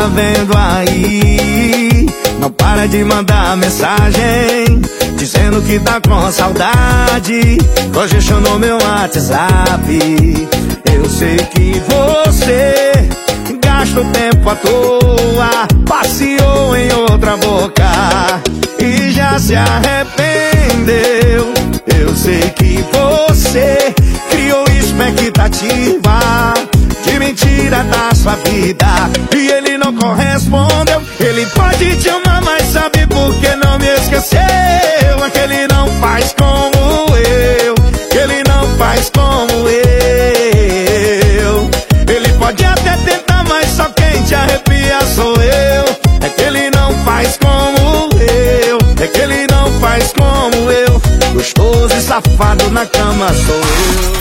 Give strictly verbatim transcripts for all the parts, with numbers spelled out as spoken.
tá vendo aí? Não para de mandar mensagem dizendo que tá com saudade. Congestionou meu WhatsApp. Eu sei que você gasta o tempo à toa, passeou em outra boca e já se arrependeu. Eu sei que você criou expectativa de mentira da sua vida e ele não correspondeu. Ele pode te amar, mas sabe por que não me esqueceu? É que ele não faz como eu, que ele não faz como eu. Ele pode até tentar, mas só quem te arrepia sou eu. É que ele não faz como eu, é que ele não faz como eu. Gostoso e safado na cama sou eu.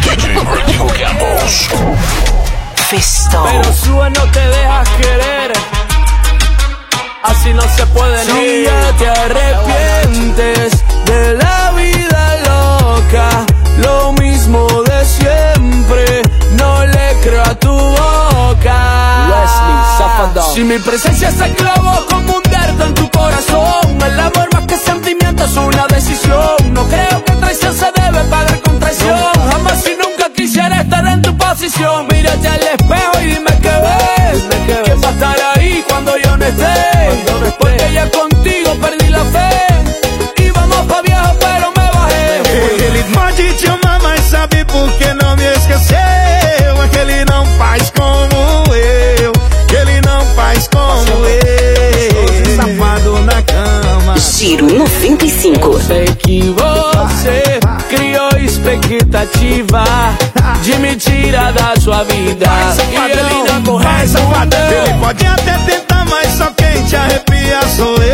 Fisto. Pero sube, no te dejas querer, así no se puede. Si ya te arrepientes de la vida loca, lo mismo de siempre, no le creo a tu boca. Wesley, Zafadão. Si mi presencia se clavó como un dardo en tu corazón, el amor más que sentimiento es una decisión. No creo que traición se debe pagar con traición. Jamás y nunca quisiera estar en tu posición. Mírate al espejo y dime qué ves. ¿Quién va a estar ahí cuando yo no esté? Porque ya contigo perdí la fe. Íbamos pa' viejo pero me bajé. Ele pode te amar, mas sabe por que não me esqueceu? É que ele não faz como eu, que ele não faz como eu. Safado na cama. Giro noventa e cinco. Eu sei que você criou expectativa de mentira da sua vida e ele não correspondeu. Ele pode até tentar, mas só quem te arrepia sou eu.